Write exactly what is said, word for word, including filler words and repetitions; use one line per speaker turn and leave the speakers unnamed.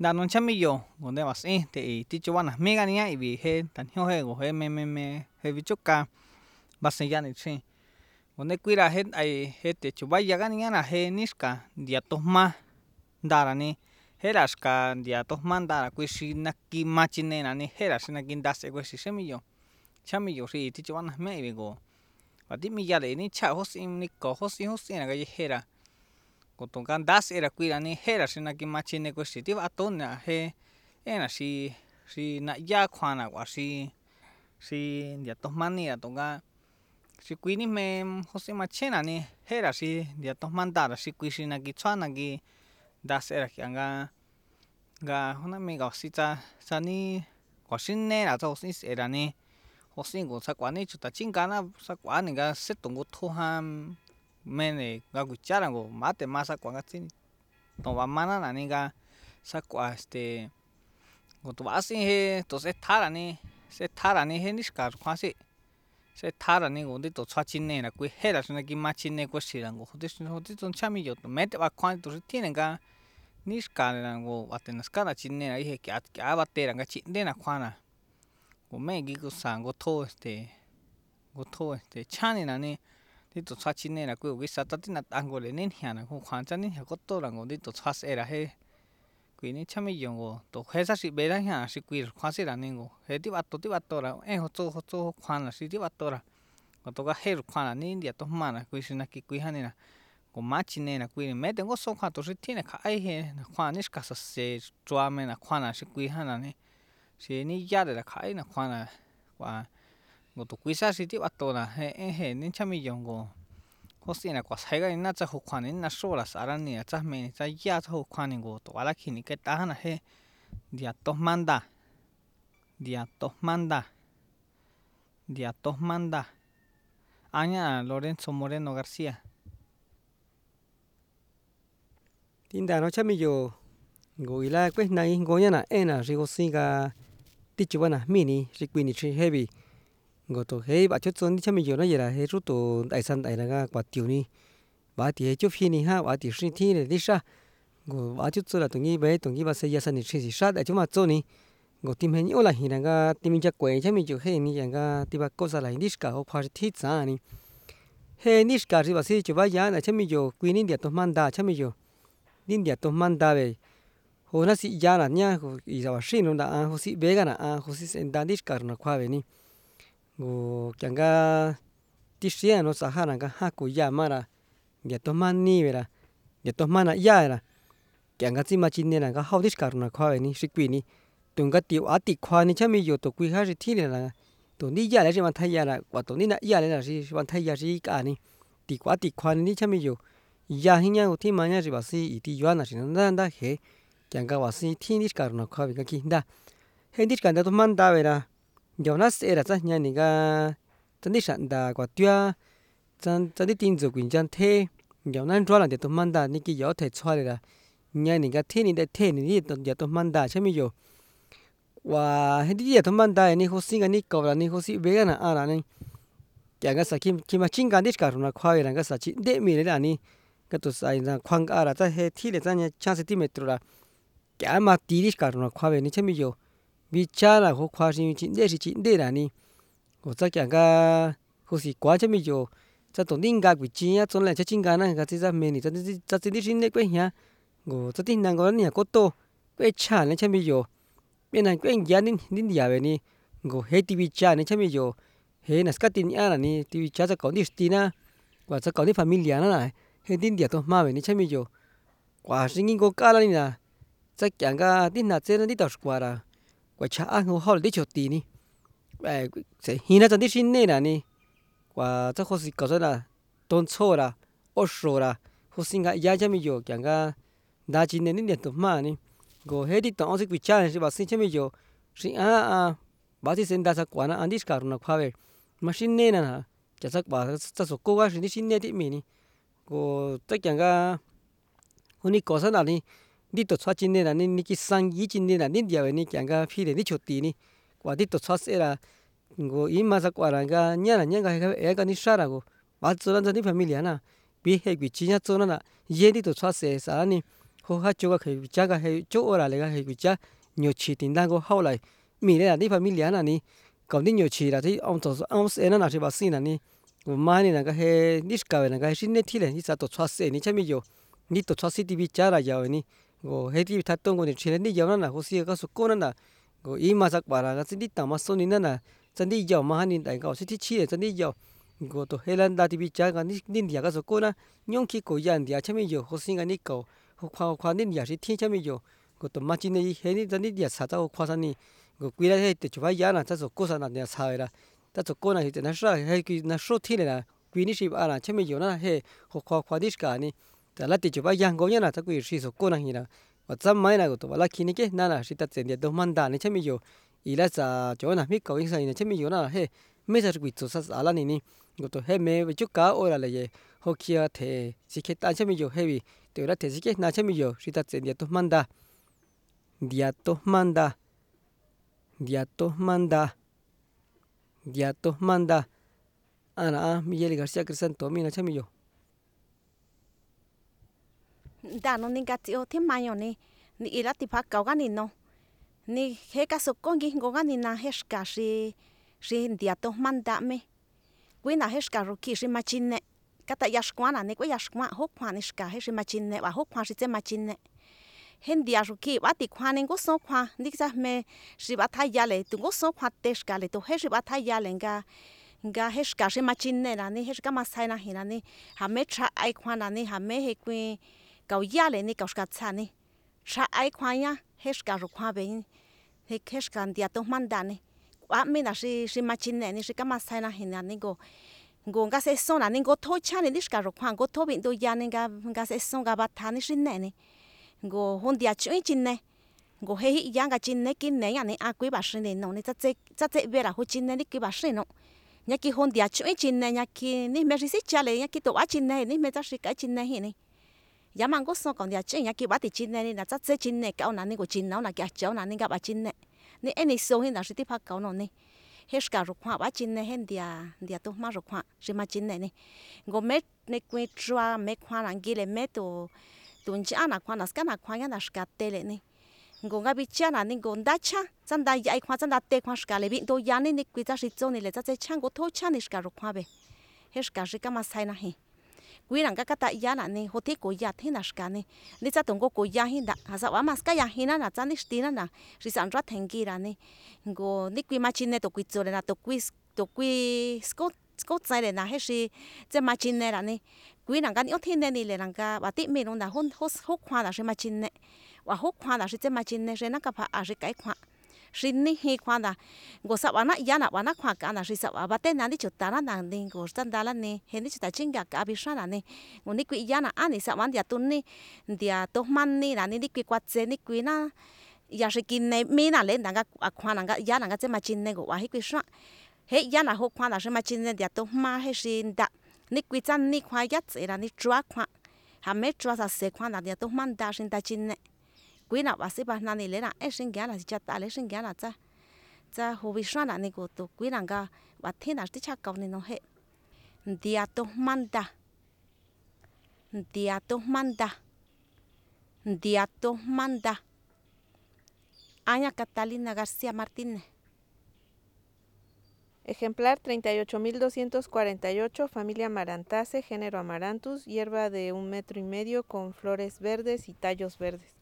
đa non chăm mi yo còn đây mà xin thì tí cho anh à mấy cái này vì he thành hiệu he của he me me me he vi chúc ca bác sĩ này xin còn đây quy ra hết ai hết để chụp bây giờ cái này là he niska dia toma đara này he là ska dia toma đara quy si naki machine này này he là si naki das ego si xem mi yo chăm mi yo thì tí cho anh à mấy cái của và tí mi giờ này ní chả hốt xin ní có hốt xin hốt xin là cái gì he là còn tông can das era quy ra ní he là si naki machine ego si tí vào tôn là he e là si si na ya khoan là quả si si dia toma này là tông ca si quy ní me hốt xin machine là ní he là si dia toma đara si quy si naki chua naki das era cái nga nga hôm nay mình gặp si cha cha ní quả xin nè là cho xin era ní hốt xin của sa quả ní chúng ta chính cái na sa quả này cái sẽ tung của thu ham men này cái của cha là của má te má sa quả cái xin tông vào má là ní cái sa quả este của tụi bác sĩ he tụi sẽ thả là ní sẽ thả là ní he ní cả khoa sĩ sẽ thả là ní của đi tụi xoa chín này là quý he là cho nên cái má chín này của sĩ là của tụi tụi tụi tụi chăm mi tụi mấy tụi khoa tụi thiên này cái ní cả là của bắt tên là cái chín này là he cái cái bắt tên là cái chín này là khoa là của mấy cái của sáng của thô thì của thô thì cha này là ní đi tụi xoa chín này là quý cái sao tụi nó ăn của lên nên hiện là của khoa chân nên hiện có tốt là của đi tụi xoa sẽ là he quý ní chăm mi dùng của tụi he sa sĩ bé đó hiện sĩ quý khoa sĩ là nên của he tiếp bắt tụi tiếp bắt tụi là em họ cho họ cho khoa là sĩ tiếp bắt tụi là còn tụi cái he khoa là nên dia tụi mà là quý sĩ là cái quý hắn này là của má chín này là quý mấy tiếng có số khoa tụi sĩ thiên là khai he khoa ní cả sự sẽ cho mình là khoa là sĩ quý hắn là này sĩ ní giá để là khai là khoa là và của tụi quý sa sĩ tiếp bắt tụi là he he nên chăm mi dùng của có sĩ là quả sai cái này chắc học khoa này là số là sao này chắc mình chắc giá chắc học khoa này của tụi là khi này cái ta là he dia tomanda dia tomanda dia tomanda Aña Lorenzo Moreno Garcia
tin đàn nó chắc mi yo ngồi là quét này ngồi nhá nè em là rigo singa tí chú na mini rigo mini chi heavy ngồi tổ hey bà chút xuống chắc mi yo nó vậy là hey rút tổ đại san đại là cái quả tiểu ni bà thì chút phi ni ha bà thì sinh thi này đi sa ngồi bà chút xuống là tụi nhí bé tụi nhí bà xây gia san thì sinh sa đại chúng mà cho ni ngồi tìm hình ô là hình là cái tìm chắc quậy chắc mi yo hey ni yang cái tìm bà cô sa lại đi cả họ phải thi sa ni hey ni cả thì bà xây chú bà giá là chắc mi yo quy ni địa tổ manda chắc mi yo nên dia tomanda về hồ nó sĩ giá là nhá hồ ý sao xin nó đã hồ sĩ bé cái nào hồ sĩ sen đan đi cả nó khoa về ni hồ chẳng cái tí xíu nó sao ha là cái ha của giá mà là dia tomani về là dia tomana giá là chẳng cái gì mà chín này là cái hậu đi cả nó khoa về ni sĩ quý ni tụi cái tiểu á tị khoa ni chắc mi yo tụi quý ha sĩ thi này là tụi đi giá là gì mà thay giá là và tụi đi là giá là gì mà thay giá gì cả ni tị quá tị khoa ni chắc mi yo ya hinya uti manya ji basi iti yuana sin nda nda he kyanga wasi thini karuna khawi ka ki nda he dit kan da to man da vera jonas era cha nya ni ga tani san da kwa tia chan tani tin zo kwin chan the jonan twa la de to man da ni ki yo the chwa le la nya ni ga thini de the ni ni to ya to man da chami yo wa he di ya to man da ni ho sin ga ni ko la ni ho si be ga na a la ni kyanga sa kim kim chin ga dit karuna khawi la ga sa chi de mi le la ni cái tụi sai là khoang cả là ta hết thi là ta nhá trăm centimeter là cái mà tí đi cả nó khoa về ní chứ bây giờ vì cha là họ khoa sinh chín đây thì chín đây là ní của ta cái cái họ sĩ quá chứ bây giờ ta tổng đinh gà của chi á tổng là cha chính gà này cái ta mình thì ta ta ta đi xin đấy quên nhá của ta tin năng có này có to quên cha này chứ bây giờ bên này quên giá nín nín giá về ní của hết tivi cha này chứ bây giờ hết là cái tin á là ní tivi cha ta có đi tin á và ta có đi familia nó này he tin dia to ma về ni chami yo quả sinh có cá là nè chắc chẳng cái tin là trên đi tàu quả là quả cha ăn hồ hol đi chốt tì ni vậy sẽ hi na chân đi xin nè nè quả chắc khó gì có rồi là tôn số là ô số là khó sinh cái giá chami yo chẳng cái đa chín nên dia to ma ni go he đi tàu sẽ bị cha sẽ bảo sinh chami yo sinh à à bảo thì sinh đa sắc quả là ăn đi cả nó khoa về mà xin nè nè chắc chắc bảo chắc số cố gắng đi xin nè thì mình ni cô tất cả cái hôm nay có sao nào đi đi tổ chức chín này là nên cái sang ý chín này là nên giờ này chẳng cái phi để đi chốt tì ni và đi tổ chức sẽ là cô ý mà sao quả là cái nhớ là nhớ cái cái cái ní sao là cô bắt cho nên đi familia na bị hệ bị chi nhá cho nên là dễ đi tổ chức sẽ sao ni hồ hát chỗ cái vị trí cái hay chỗ ở là cái vị trí nhiều chỉ tiền đang có hậu lại mình đây là đi familia là ni còn đi nhiều chỉ là thì ông tổ ông sẽ nó là chỉ bảo xin là ni mà ni là cái hay đi cái là cái xin nét thì là đi sao tổ thoát sẽ ni chăm nhiều ni tổ thoát sẽ đi vị trí là giàu ni go hay đi thắt tung cái chuyện đi giàu nó là hồ sơ cái số cô nó là go ý mà sắc bảo là cái đi tạm mà số ni nó là chân đi giàu mà ni đại cái sẽ đi chỉ là chân đi giàu go to hay là đã đi vị trí cái ni ni địa cái số cô nó nhung khi cô yên địa chăm nhiều hồ sơ cái ni cầu hồ khoa khoa ni địa sẽ thiên chăm nhiều go to mà chỉ này hay ni chân đi địa sao tao khoa sao ni go quy ra hay để chụp váy giá là ta số cô sao là địa sao là ta số cô này thì nó sao hay cái nó số thiên này là quy ni chỉ bảo là chăm nhiều nó hay hồ khoa khoa đi cái niแต่ละติจุบายยังก็ยังน่ะถ้ากูอยู่ที่สกุลนั่งนี่นะว่าจำไม่นะกูตัวละคิดนี่แค่นั่นน่ะสิตัดเส้นเดียวตัวมันด่านี่ใช่ไหมอยู่อีแล้วจะจอนะมีเก่าอีกสิ่งนี่ใช่ไหมอยู่นะเฮ้ไม่ใช่กูตัวสัตว์อะไรนี่นี่กูตัวเฮ้ไม่ไปจุกก้าโอ้ละเลยเขาเคียเทสิแค่ตาใช่ไหมอยู่เฮ้บีตัวละเทสิแค่น่าใช่ไหมอยู่สิตัดเส้นเดียวตัวมันด่าเดียวตัวมันด่าเดียวตัวมันด่าเดียวตัวมันด่าอันน่ะมีเยลิกาเซียคริสตันตัวมีนะใช่ไหมอยู่
đã nó nên cái tiêu thêm mai rồi nè nị là thì phát cáo cái nè nó nị hết cái số con gì có cái nè na hết cả si si dia to man đã me quý na hết cả rồi kia si machin nè cái tại yas quan nè có yas quan hốt quan nè cả hết si machin nè và hốt quan si chế machin nè hết dia rồi kia bắt thì quan nè có số quan nị ra me si bắt thay ya lệ tụi có số quan test cả lệ tụi hết si bắt thay ya lệ ga ga hết cả si machin nè là nị hết cái masai na hình là nị hàm mấy cha ai quan là nị hàm mấy hết quy cậu gia lên đi cậu scat san đi, sa ai khoai nhá, hết cả rồi khoai bên, hết hết cả dia tông man đàn đi, quá mình là si si machin này, si cái masai na hình này go, go cái sẽ xong là nên go thôi chán đi cả rồi khoai, go thôi bên tôi gia nên cái cái sẽ xong cái bát than đi này này, go hôn dia chơi chín này, go hay hiện yang cái chín này kinh này này à quý bà sinh này nó này chắc chắc chắc chắc về là hôn chín này đi quý bà sinh nó, nhá cái hôn dia chơi chín này nhá cái này mấy gì chả lấy nhá cái tổ á chín này này mấy chắc si cái chín này hình này giá mang có số còn nhà chơi nhà kia bắt thì chín này là chắc sẽ chín này cao nè, của chín nó là kia cháu nè, gặp bà chín này, nè anh ấy số hiện là sẽ tiếp phát cao nó nè, hết cả rồi khoa bắt chín này hết dia dia tôi mà rồi khoa, sẽ mà chín này nè, gồm mấy nè quay chua mấy khoa là kia là mấy tổ tổ cha là khoa là cái là khoa là cái tê này nè, gồm cái bị cha là nè gồm đá cha, chân đá dạy khoa chân đá tê khoa cái là bị tôi giá nè nè quay ra sẽ cho nè là chắc sẽ chăng có thôi cha nè cả rồi khoa về, hết cả sẽ cái mà sai nè. Quý rằng các cái giá là này, hốt của giá thế nào cả này, nếu cha tổng của giá hiện đã, hà sao mà cái giá hiện là cha nít tí là, chỉ sản xuất thành kỳ là này, go nít quý machine này tổ quý rồi là tổ quý tổ quý scot scot sai là hết gì, cái machine này là này, quý rằng cái yếu thiên này này là rằng cái bà tị mình là hốt hốt hốt khoa là cái machine này, và hốt khoa là cái machine này, cái nó cái phải à cái cái khoa. Xin ní hi khoan da, go sao anh ya na anh khoa cả na xin sao à, bắt tên anh đi chụp ta na đi go chân đá lên nè, hiện đi chụp ta chính cả cả bị sao nè, go ní quý ya na anh đi sao anh dia tuân ní, dia tô man ní là ní đi quý quạt chế ní quý na, ya sẽ kinh này mi na lên đằng cái khoan đằng cái ya đằng cái chế machine này go à hi quý sao, hết ya na hốt khoan là chế machine này dia tô ma hết xin đã, ní quý chân ní khoa ya chế là ní chua khoan, hàm mấy chua sa sẽ khoan là dia tô man đã xin ta chính này. Quý nào bác sĩ bảo nãy lấy là em sinh giá là chỉ ta lấy sinh giá là cha cha hồ bị sao là này của tụ quý nàng ga bác thiên là chỉ cha cầu này nó hệ dia to manda dia to manda dia to manda Ana Catalina García Martínez.
Ejemplar treinta y ocho mil doscientos cuarenta y ocho, familia Marantase, género Amaranthus, hierba de un metro y medio con flores verdes y tallos verdes.